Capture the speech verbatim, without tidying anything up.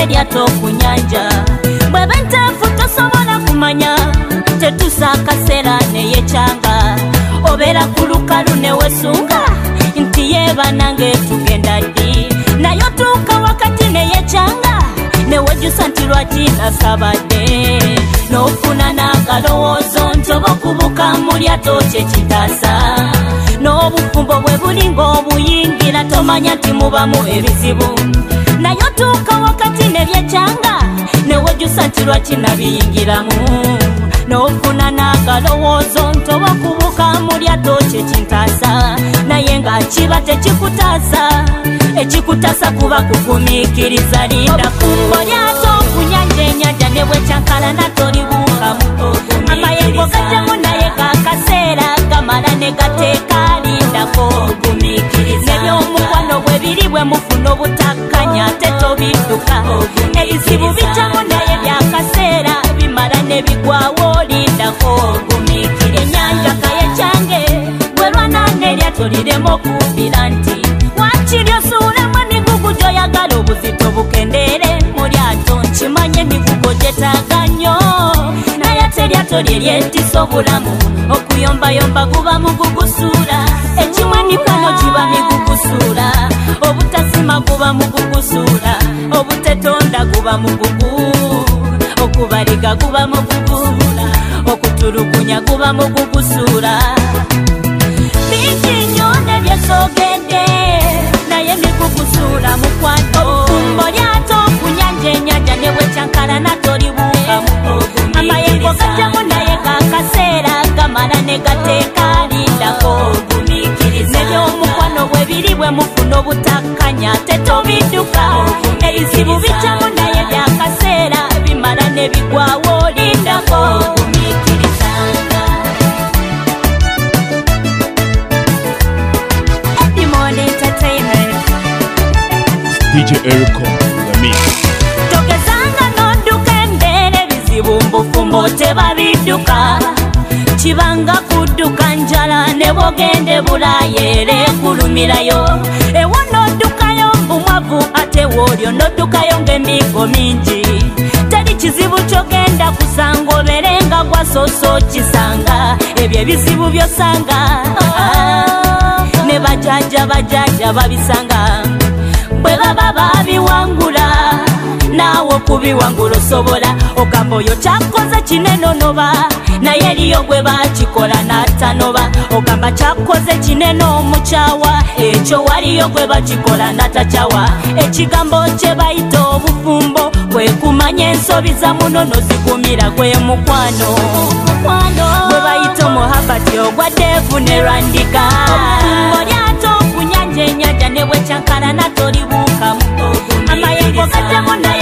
eryato ku nnyanja bw'eba ntaafu tosobola kumanya tetusa akaseera neyekyanga obeera ku lukalu newesunga nti yeeba nange tugenda ddi naye otuuka wakati neyekyanga newejjusa nti lwaki nasabadde n'ofuna n'akalowoozo ntoba okubuka mu lyato kyekitaasa n'obufumbo bwe bulinga obuyingira tomanya nti mubamu ebizibu naye otuuka wakati nebyekyanga newejjusa nti lwaki nabiyingiramu n'ofuna n'akalowoozo ntoba okubuka mu lyato kyekintaasa naye nga kiba tekikutaasa ekikutaasa kuba kugumiikiriza linda fumbo lyato ku nnyanja ennyanja ne bwekyankala natolibuukamu amayengo gajamu naye gakaseera gamala ne gateeka lindako nebyomukwano bwe biri bwe mufuna obutakkanya tetobidduka ebizibu bijamu naye byakaseera bimala ne bigwawo lindako ennyanja kaye kyange bwerwana n'eryato lirema okubbira nti wakiryosuulemu emigugu gyoyagala obuzito bukendeere mu lyato nkimanye emigugo gyetaaga nnyo naye ate eryato lye lyetisa obulamu okuyombayomba guba mugugusuula ekimwe emikono giba migugusuula obutasima guba mugugusuula obutetonda guba mugugu okubaliga guba mugugusuula okutulugunya guba mugugusuula bingi nnyo nebyesoogedde naye migugusuula mukwano obufumbo lyato ku nnyanja ennyanja ne bwekyankala natolibuukamu amayengo gajamu naye gakaseera gamala ne gateeka lindako nebyomukwano bwe biri bwe mufuna obutakkanya tetobidduka ebizibu bijamu naye byakaseera bimala ne bigwawo lindako D J Erico, the mix. Togezanga n'odduka embeera ebizibu mbufumbo tebabidduka kibanga kudduka njala ne bwogende bulayeera ekulumirayo ewo n'oddukayo mbumwavu ate woolyo n'oddukayo ng'emigo mingi teri kizibu kyogenda kusanga obere nga gwasoso kisanga ebyo ebizibu byosanga ne bajaja bajaja babisanga bwe baba babiwangula naawe okubiwangula osobola ogamba oyo kyakoze kinenonoba naye eriyo gwe bakikola natanoba ogamba kyakoze kinene omukyawa ekyo waliyo gwe bakikola natakyawa ekigambo kye bayita obufumbo kwe kumanya ensobi za munono zikumira gwe mukwano gwe bayita omuhabati ogwa devu ne rwandika obufumbo lyato ku nnyanja ennyanja ne bwekyankala natolibuukamu amayengo gajamu